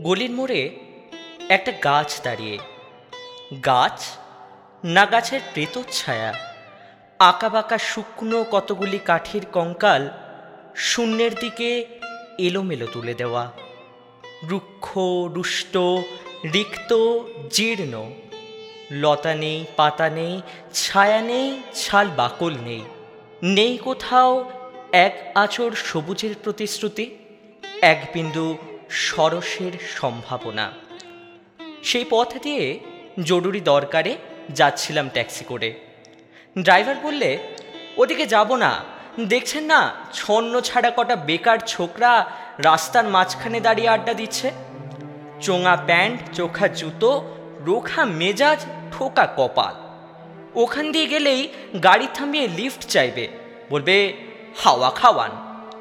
গলির মোড়ে একটা গাছ দাঁড়িয়ে, গাছ না গাছের প্রেতচ্ছায়া, আঁকা বাঁকা শুকনো কতগুলি কাঠের কঙ্কাল শূন্যের দিকে এলোমেলো তুলে দেওয়া, রুক্ষ রুষ্ট রিক্ত জীর্ণ, লতা নেই, পাতা নেই, ছায়া নেই, ছাল বাকল নেই, নেই কোথাও এক আঁচড় সবুজের প্রতিশ্রুতি, এক বিন্দু সরসের সম্ভাবনা। সেই পথ দিয়ে জরুরি দরকারে যাচ্ছিলাম ট্যাক্সি করে। ড্রাইভার বললে, ওদিকে যাব না, দেখছেন না ছন্ন ছাড়া কটা বেকার ছোকরা রাস্তার মাঝখানে দাঁড়িয়ে আড্ডা দিচ্ছে, চোঙা প্যান্ট, চোখা জুতো, রোখা মেজাজ, ঠোকা কপাল। ওখান দিয়ে গেলেই গাড়ি থামিয়ে লিফট চাইবে, বলবে হাওয়া খাওয়ান।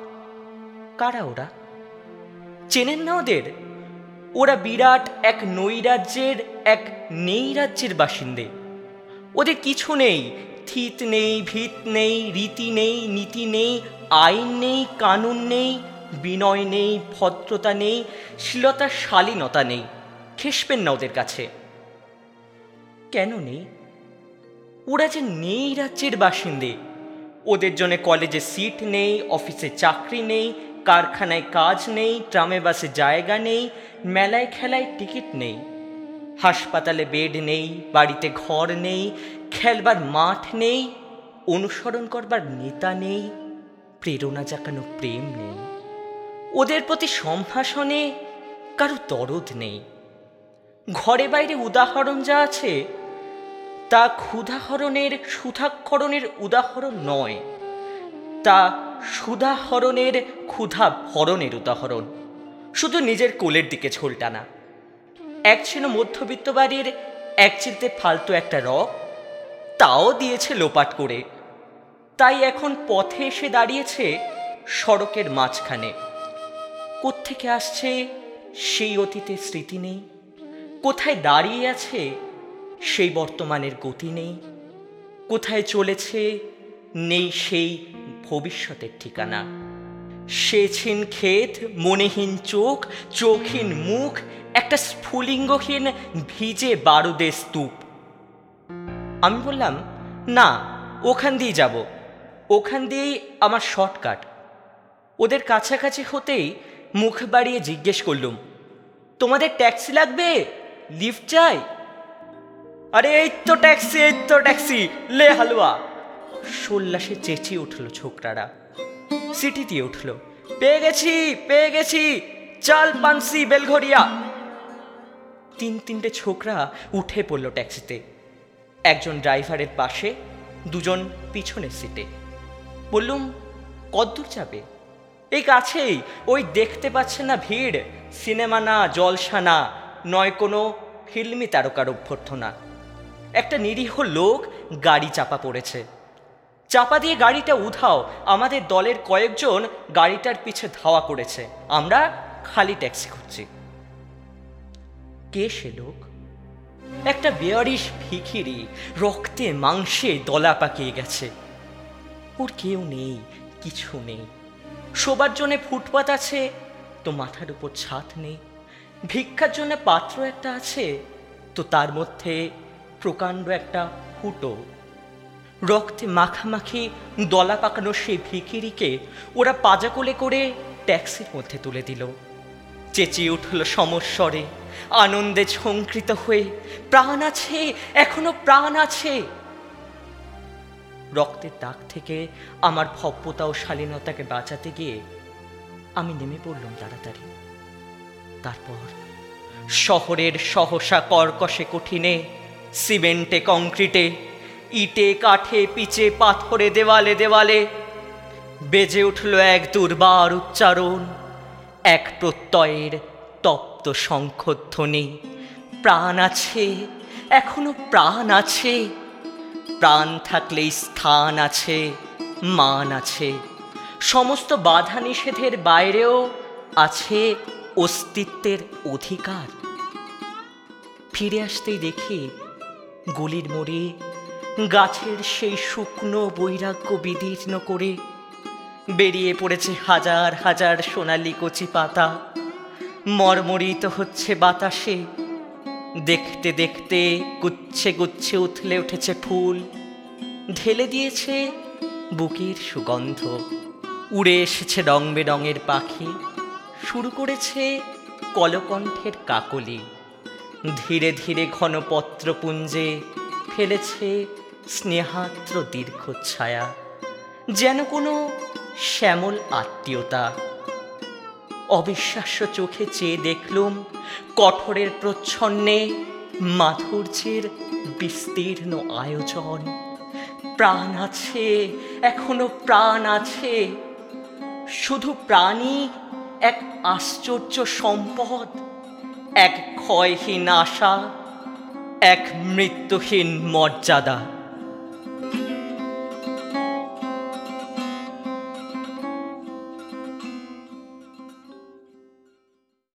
কারা ওরা? চেনেন না ওদের? ওরা বিরাট এক নৈরাজ্যের, এক নেই রাজ্যের বাসিন্দে। ওদের কিছু নেই, থিত নেই, ভিত নেই, রীতি নেই, নীতি নেই, আইন নেই, কানুন নেই, বিনয় নেই, ভদ্রতা নেই, শ্লীলতা শালীনতা নেই। খেসবেন না ওদের কাছে। কেন নেই? ওরা যে নেই রাজ্যের বাসিন্দে। ওদের জন্য কলেজে সিট নেই, অফিসে চাকরি নেই, কারখানায় কাজ নেই, ট্রামে বাসে জায়গা নেই, মেলায় খেলায় টিকিট নেই, হাসপাতালে বেড নেই, বাড়িতে ঘর নেই, খেলবার মাঠ নেই, অনুসরণ করবার নেতা নেই, প্রেরণা জাগানো প্রেম নেই। ওদের প্রতি সম্ভাষণে কারো দরদ নেই। ঘরে বাইরে উদাহরণ যা আছে তা ক্ষুধাহরণের, সুধাক্ষরণের উদাহরণ নয়, তা সুধাহরণের ক্ষুধা ভরণের উদাহরণ। শুধু নিজের কোলের দিকে ঝোল টানা। এক ছিল মধ্যবিত্ত বাড়ির এক চিলতে ফালতু একটা রক, তাও দিয়েছে লোপাট করে। তাই এখন পথে এসে দাঁড়িয়েছে সড়কের মাঝখানে। কোত্থেকে আসছে সেই অতীতের স্মৃতি নেই, কোথায় দাঁড়িয়ে আছে সেই বর্তমানের গতি নেই, কোথায় চলেছে নেই সেই ভবিষ্যতের ঠিকানা। সেছিন ক্ষেত, মনেহীন চোখ, চোখহীন মুখ, একটা স্ফুলিঙ্গহীন ভিজে বারুদের স্তূপ। আমি বললাম, না, ওখান দিয়ে যাব, ওখান দিয়েই আমার শর্টকাট। ওদের কাছাকাছি হতেই মুখ বাড়িয়ে জিজ্ঞেস করলুম, তোমাদের ট্যাক্সি লাগবে? লিফট চাই? আরে এই তো ট্যাক্সি, এই তো ট্যাক্সি, লে হালুয়া। সোল্লাসে চেঁচিয়ে উঠল ছোকরারা। সিটি দিয়ে উঠল, পেয়ে গেছি, পেয়ে গেছি, চাল পানসি বেলঘরিয়া। তিনটে ছোকরা উঠে পড়ল ট্যাক্সিতে, একজন ড্রাইভারের পাশে, দুজন পিছনের সিটে। বললুম, কতদূর যাবে? এই কাছেই, ওই দেখতে পাচ্ছেন না ভিড়, সিনেমা না, জলসা না, নয় কোনো ফিল্মি তারকার অভ্যর্থনা। একটা নিরীহ লোক গাড়ি চাপা পড়েছে, চাপা দিয়ে গাড়িটা উধাও। আমাদের দলের কয়েকজন গাড়িটার পিছে ধাওয়া করেছে, আমরা খালি ট্যাক্সি খুঁজছি। কে সে লোক? একটা বেয়ারিশ ভিখিরি, রক্তে মাংসে দলা পাকিয়ে গেছে। ওর কেউ নেই, কিছু নেই। শোবার জন্যে ফুটপাত আছে, তো মাথার উপর ছাদ নেই। ভিক্ষার জন্য পাত্র একটা আছে, তো তার মধ্যে প্রকাণ্ড একটা ফুটো। রক্তে মাখামাখি দলা পাকানো সেই ভিখিরিকে ওরা পাজা কোলে করে ট্যাক্সির মধ্যে তুলে দিল। চেঁচিয়ে উঠল সমস্বরে, আনন্দে ঝঙ্কৃত হয়ে, প্রাণ আছে, এখনো প্রাণ আছে। রক্তের দাগ থেকে আমার ভব্যতা ও শালীনতাকে বাঁচাতে গিয়ে আমি নেমে পড়লাম তাড়াতাড়ি। তারপর শহরের সহসা কর্কশে কঠিনে, সিমেন্টে কংক্রিটে, ইটে কাঠে পিচে পাথরে দেওয়ালে দেওয়ালে বেজে উঠল এক দুর্বার উচ্চারণ, এক প্রত্যয়ের তপ্ত শঙ্খধ্বনি। প্রাণ আছে, এখনো প্রাণ আছে। প্রাণ থাকলেই স্থান আছে, মান আছে। সমস্ত বাধা নিষেধের বাইরেও আছে অস্তিত্বের অধিকার। ফিরে আসতেই দেখি গলির মোড়ে গাছের সেই শুকনো বৈরাগ্য বিদীর্ণ করে বেরিয়ে পড়েছে হাজার হাজার সোনালি কচি পাতা। মর্মরিত হচ্ছে বাতাসে। দেখতে দেখতে গুচ্ছে গুচ্ছে উথলে উঠেছে ফুল, ঢেলে দিয়েছে বুকের সুগন্ধ। উড়ে এসেছে রং বেরঙের পাখি, শুরু করেছে কলকণ্ঠের কাকলি। ধীরে ধীরে ঘন পত্রপুঞ্জে ফেলেছে স্নেহার্দ্র দীর্ঘ ছায়া, যেন কোনো শ্যামল আত্মীয়তা। অবিশ্বাস্য চোখে চেয়ে দেখলুম কঠোরের প্রচ্ছন্নে মাধুর্যের বিস্তীর্ণ আয়োজন। প্রাণ আছে, এখনো প্রাণ আছে। শুধু প্রাণী এক আশ্চর্য সম্পদ, এক ক্ষয়হীন আশা, এক মৃত্যুহীন মর্যাদা।